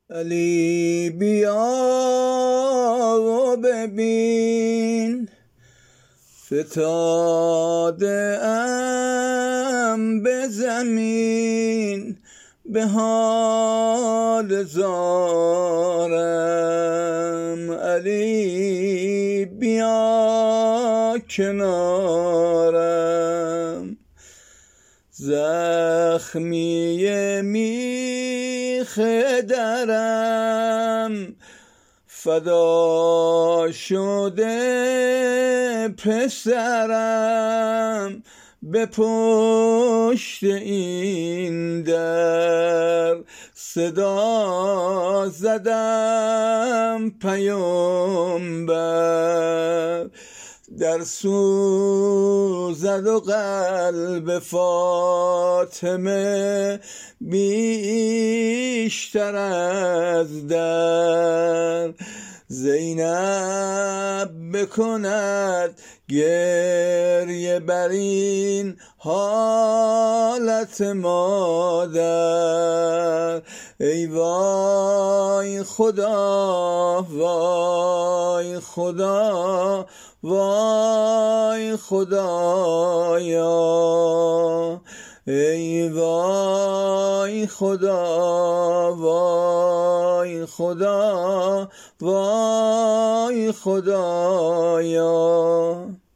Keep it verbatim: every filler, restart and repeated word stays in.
علی بیا و ببین، فتاده ام به زمین، به حال زارم. علی بیا کنارم، زخمی میخ درم فدا شده پسرم، به پشت این در صدا زدم پیامبر، در سوزد و قلب فاطمه بیشتر از در. زینب بکند گریه بر این حالت مادر، ای وای خدا وای خدا وای خدایا، ای وای خدا وای خدا وای خدایا.